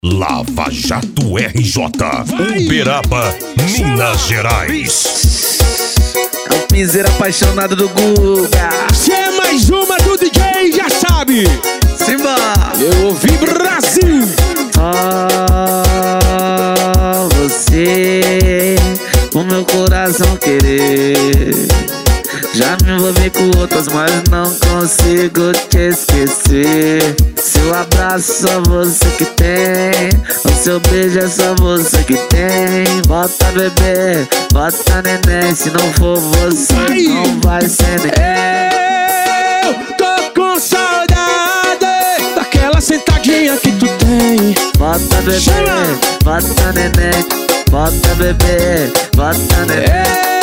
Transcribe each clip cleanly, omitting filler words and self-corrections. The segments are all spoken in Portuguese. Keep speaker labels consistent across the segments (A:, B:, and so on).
A: Lava Jato RJ, Uberaba, Minas Gerais.
B: É o piseiro apaixonado do Guga.
C: Se é mais uma do DJ, já sabe.
B: Simba!
C: Eu ouvi Brasil.
B: Você, o meu coração querer. Já me envolvi com outras, mas não consigo te esquecer. Seu abraço só você que tem, o seu beijo é só você que tem. Bota bebê, bota neném, se não for você não vai ser ninguém.
C: Eu tô com saudade daquela sentadinha que tu tem.
B: Bota bebê, bota neném, bota bebê, bota neném.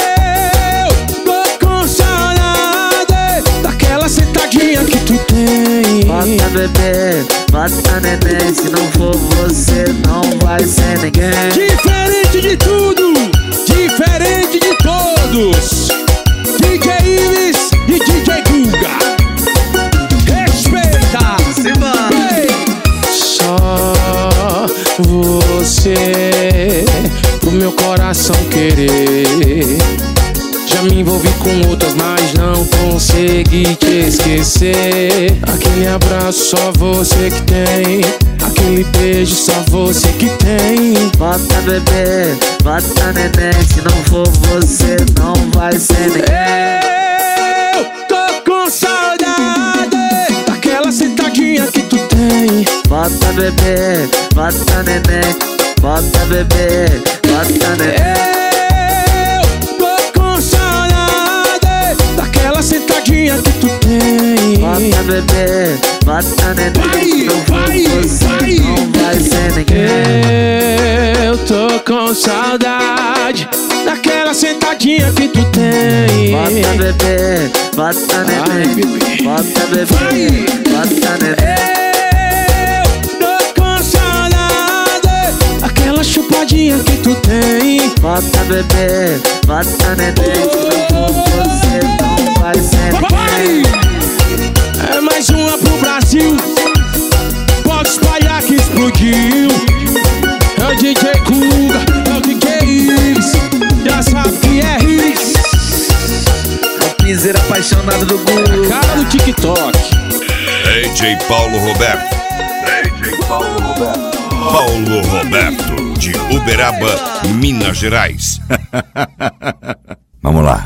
C: Sentadinha que tu tem.
B: Bota bebê, bota neném, se não for você não vai ser ninguém.
C: Diferente de tudo, diferente de todos, DJ Ives e DJ Guga. Respeita,
B: Simba.
C: Só você, pro meu coração querer. Já me envolvi com outras, mas não consegui te esquecer. Aquele abraço só você que tem, aquele beijo só você que tem.
B: Bota bebê, bota neném, se não for você não vai ser ninguém.
C: Eu tô com saudade daquela sentadinha que tu tem.
B: Bota bebê, bota neném, bota bebê, bota neném.
C: Sentadinha que tu tem.
B: Bota bebê, bota neném, se não for você não vai ser ninguém.
C: Eu tô com saudade daquela sentadinha que tu tem.
B: Bota bebê, bota neném, bota bebê, bota neném.
C: Eu tô com saudade daquela chupadinha que tu tem.
B: Bota bebê, bota neném, se não for você não vai ser ninguém.
C: É mais uma pro Brasil, pode espalhar que explodiu. É o DJ Guga, é o DJ Ives, já sabe que é Ives.
B: É o piseiro apaixonado do Guga.
C: Cara do TikTok.
A: DJ Paulo Roberto. DJ Paulo Roberto. Paulo Roberto, de Uberaba, Minas Gerais.
D: Vamos lá.